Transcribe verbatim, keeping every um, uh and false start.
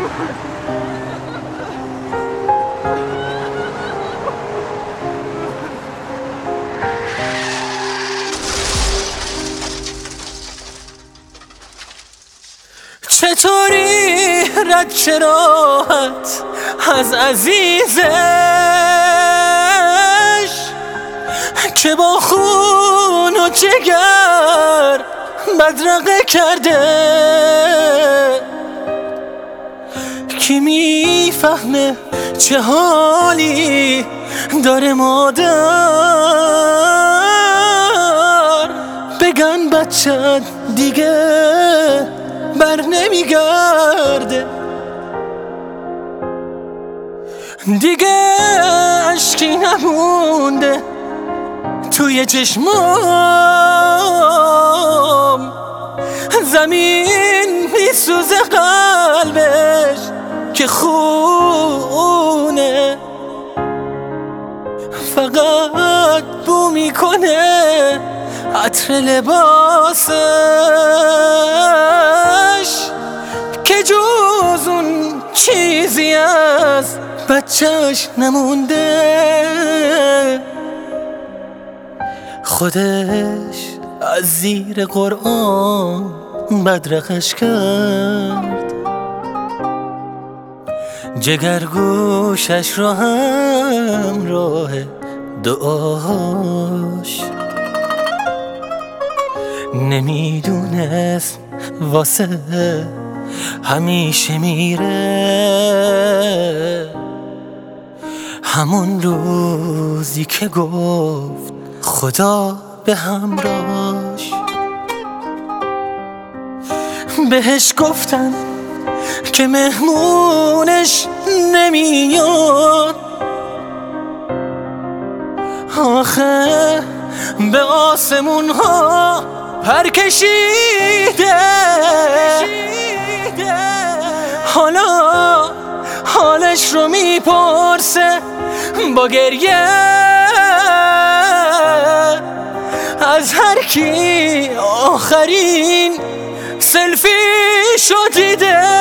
چطوری رد چه راحت از عزیزش که با خون و جگر بدرقه کرده. کی میفهمه چه حالی داره مادر؟ بگن بچه دیگه بر نمیگرده، دیگه عشقی نمونده توی چشمام، زمین میسوزه قلبش که خونه، فقط بو میکنه عطر لباسش که جز اون چیزی از بچهش نمونده. خودش از زیر قرآن بدرقش کرد، جگرگوشش رو هم راه دعاش، نمیدونست واسه همیشه میره. همون روزی که گفت خدا به همراهش، بهش گفتن که مهمونش نمیاد، آخه به آسمون ها پر کشیده. حالا حالش رو میپرسه با گریه از هر کی آخرین سلفی شو دیده.